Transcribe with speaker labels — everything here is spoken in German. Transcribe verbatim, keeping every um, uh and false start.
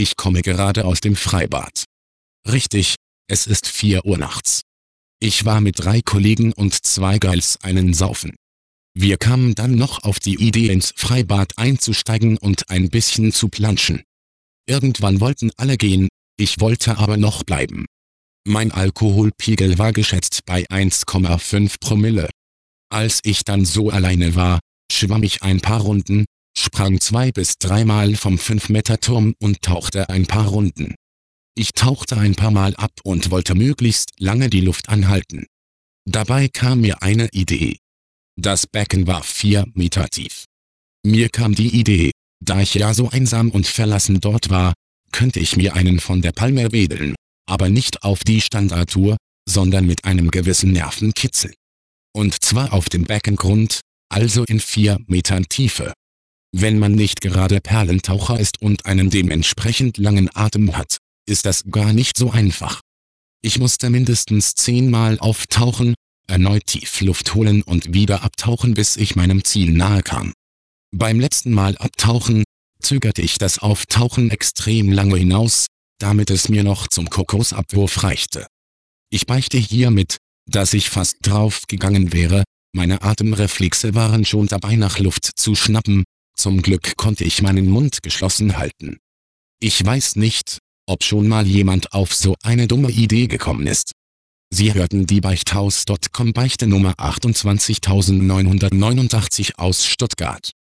Speaker 1: ich komme gerade aus dem Freibad. Richtig, es ist vier Uhr nachts. Ich war mit drei Kollegen und zwei Girls einen saufen. Wir kamen dann noch auf die Idee, ins Freibad einzusteigen und ein bisschen zu planschen. Irgendwann wollten alle gehen, ich wollte aber noch bleiben. Mein Alkoholpegel war geschätzt bei eins Komma fünf Promille. Als ich dann so alleine war, schwamm ich ein paar Runden, sprang zwei bis dreimal vom fünf Meter Turm und tauchte ein paar Runden. Ich tauchte ein paar Mal ab und wollte möglichst lange die Luft anhalten. Dabei kam mir eine Idee. Das Becken war vier Meter tief. Mir kam die Idee, da ich ja so einsam und verlassen dort war, könnte ich mir einen von der Palme wedeln, aber nicht auf die Standardtour, sondern mit einem gewissen Nervenkitzel. Und zwar auf dem Beckengrund, also in vier Metern Tiefe. Wenn man nicht gerade Perlentaucher ist und einen dementsprechend langen Atem hat, ist das gar nicht so einfach. Ich musste mindestens zehnmal auftauchen, erneut tief Luft holen und wieder abtauchen, bis ich meinem Ziel nahe kam. Beim letzten Mal abtauchen, zögerte ich das Auftauchen extrem lange hinaus, damit es mir noch zum Kokosabwurf reichte. Ich beichte hiermit, dass ich fast drauf gegangen wäre, meine Atemreflexe waren schon dabei, nach Luft zu schnappen, zum Glück konnte ich meinen Mund geschlossen halten. Ich weiß nicht, ob schon mal jemand auf so eine dumme Idee gekommen ist. Sie hörten die Beichthaus Punkt com Beichte Nummer achtundzwanzigtausendneunhundertneunundachtzig aus Stuttgart.